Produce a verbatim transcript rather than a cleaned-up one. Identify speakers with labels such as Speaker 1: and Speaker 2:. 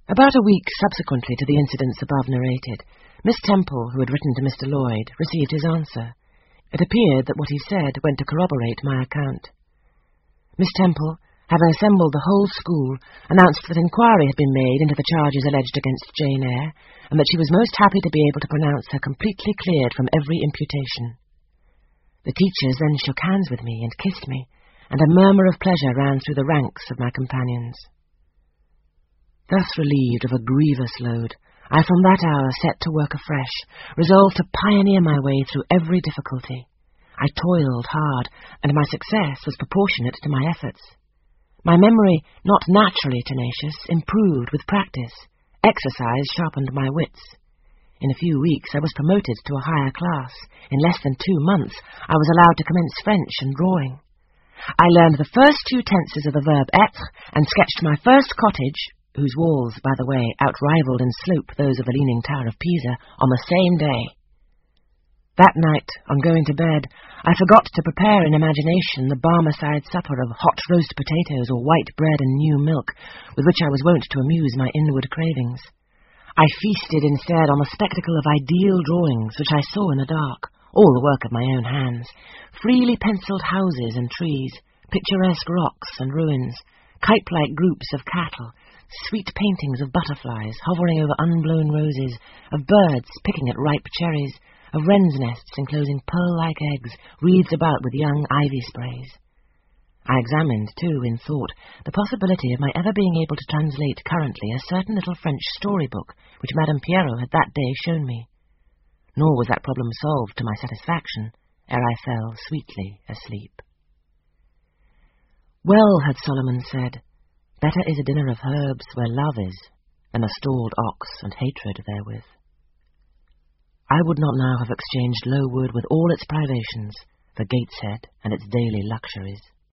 Speaker 1: About a week subsequently to the incidents above narrated, Miss Temple, who had written to Mister Lloyd, received his answer. It appeared that what he said went to corroborate my account. Miss Temple, having assembled the whole school, announced that inquiry had been made into the charges alleged against Jane Eyre, and that she was most happy to be able to pronounce her completely cleared from every imputation. The teachers then shook hands with me and kissed me, and a murmur of pleasure ran through the ranks of my companions. Thus relieved of a grievous load, I from that hour set to work afresh, resolved to pioneer my way through every difficulty. I toiled hard, and my success was proportionate to my efforts. My memory, not naturally tenacious, improved with practice. Exercise sharpened my wits. In a few weeks I was promoted to a higher class. In less than two months I was allowed to commence French and drawing. I learned the first two tenses of the verb être, and sketched my first cottage, whose walls, by the way, outrivaled in slope those of the Leaning Tower of Pisa, on the same day. That night, on going to bed, I forgot to prepare in imagination the Barmecide supper of hot roast potatoes or white bread and new milk, with which I was wont to amuse my inward cravings. I feasted instead on the spectacle of ideal drawings which I saw in the dark, all the work of my own hands, freely pencilled houses and trees, picturesque rocks and ruins, kite-like groups of cattle, sweet paintings of butterflies hovering over unblown roses, of birds picking at ripe cherries, of wrens' nests enclosing pearl-like eggs wreathed about with young ivy sprays. I examined, too, in thought, the possibility of my ever being able to translate currently a certain little French story-book which Madame Pierrot had that day shown me. Nor was that problem solved to my satisfaction, ere I fell sweetly asleep. Well, had Solomon said, better is a dinner of herbs where love is, than a stalled ox and hatred therewith. I would not now have exchanged Lowood with all its privations for Gateshead and its daily luxuries.